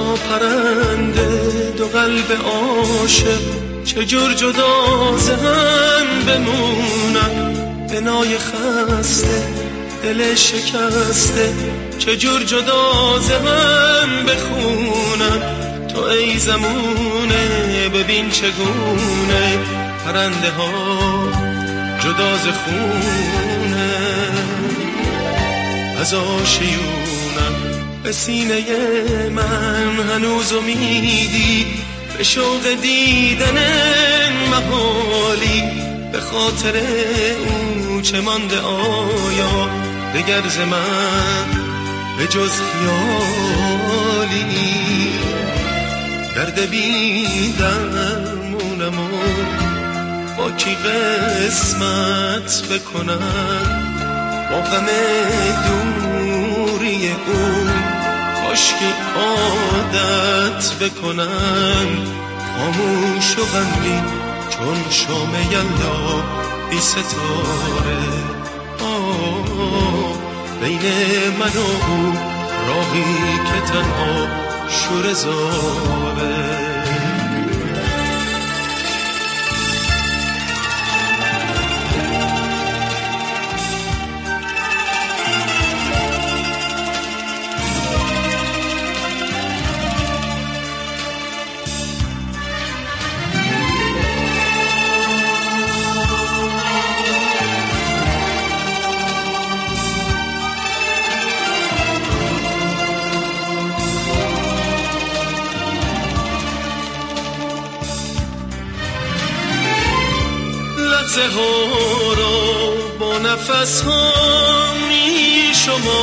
تا پرنده دو قلب عاشق چجور جدا ز هم بمونن، بنای خسته دل شکسته چجور جدا ز هم بخونن. تو ای زمونه ببین چگونه پرنده ها جدا ز خونه از آشیونم. به سینه من هنوز امیدی به شوق دیدن محالی، به خاطر او چه مانده آیا دگر ز من به جز خیالی. درد بی درمونم و با کی قسمت بکنم، با غم دوری او کاش که عادت بکنم. خاموش و غمگین چون شام یلدا بی ستاره، بین من و او راهی که تنها شوره زاره. لحظه ها را با نفس ها می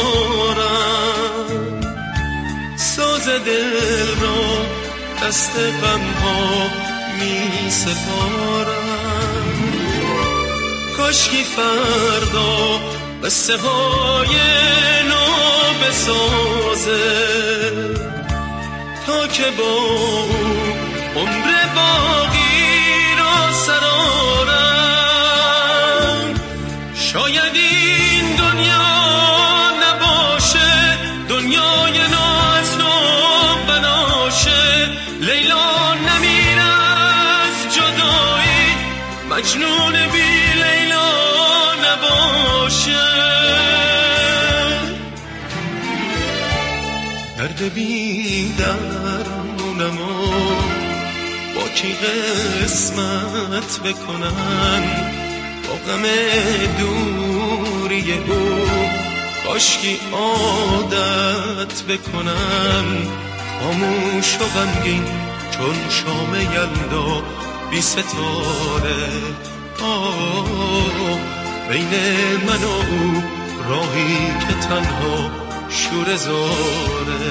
شمارم، ساز دل را دست غم ها می سپارم. کاشکی فردا قصه های نو بسازه تا که با او عمر باقی را سرارم. شاید این دنیا نباشه دنیای ناز نو بناشه، لیلا نمیره از جدایی، مجنون بی لیلا نباشه. درد بی درمونم و با کی قسمت بکنن، با غم دوری او کاشکی عادت بکنم. خاموش و غمگین چون شام یلدا بی ستاره، بین من و او راهی که تنها شوره زاره.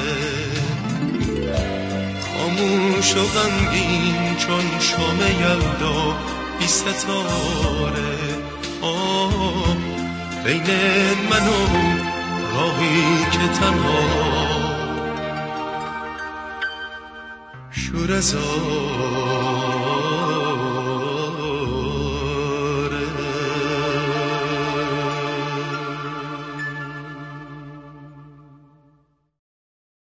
خاموش و غمگین چون شام یلدا بی ستاره، بین من و راهی که تنها شوره زاره.